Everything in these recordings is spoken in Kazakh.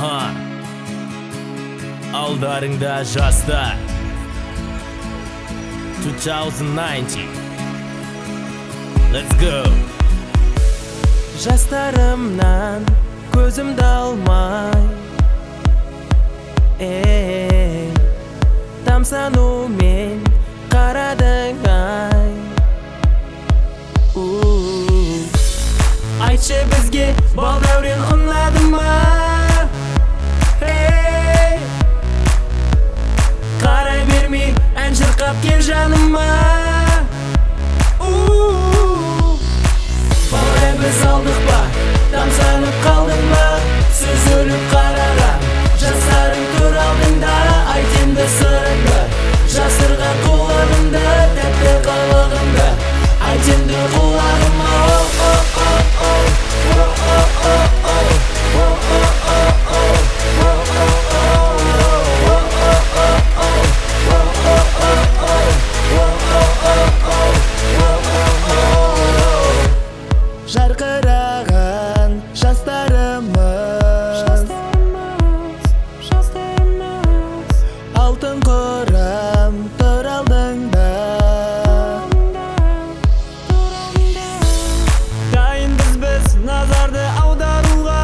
Алдарыңда жастар 2019. Let's go. Жастарымнан көзімді алмай, тамсанумен қарадың ай. Айтшы бізге бал дәурен ұнады ма? Қарай бермей ән шырқап кел жаныма. Балдай біз алдық па, тамсанып қалдың ба? Сүзіліп қараған жастарың тұр алдыңда. Айт енді сырыңды, жасырған қулығыңды, тәтті қылығыңды. Айт енді құлағыма. Жарқыраған жастарымыз, алтын қорым тұр алдыңда. Дайынбыз біз назарды аударуға,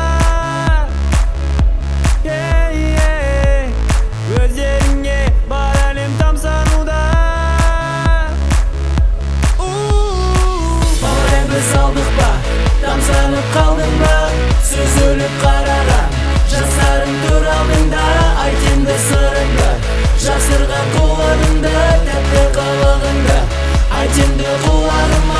өздеріңе бар әлем тамсануда. Балдай біз алдық па, тамсанып қалдың ба? Сүзіліп қараған жастарың тұр алдыңда. Айт енді сырыңды, жасырған қулығыңды, тәтті қылығыңды. Айт енді құлағыма.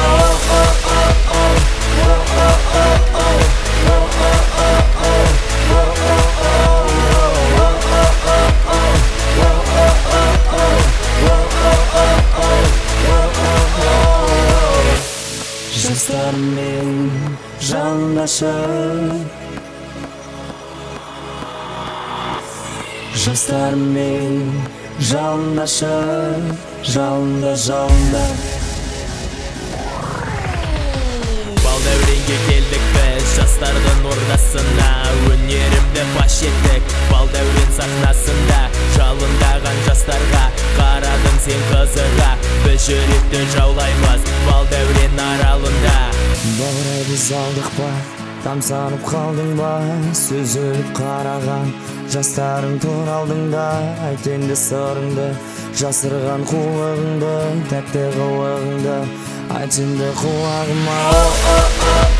Жастармен жанашыр, жастармен жанашыр, жалында. Бал дәуренге келдік біз жастардың ордасына. Өнерімді паш еттік бал дәурен сахнасында. Жалындаған жастарға қарадың сен қызыға. Біз жүректі жаулаймыз бал дәурен аралында. Балдай біз алдық па, тамсанып қалдың ба? Сүзіліп қараған жастарың тұр алдыңда. Айт енді сырыңды, жасырған қулығыңды, тәтті қылығыңды. Айт енді құлағыма.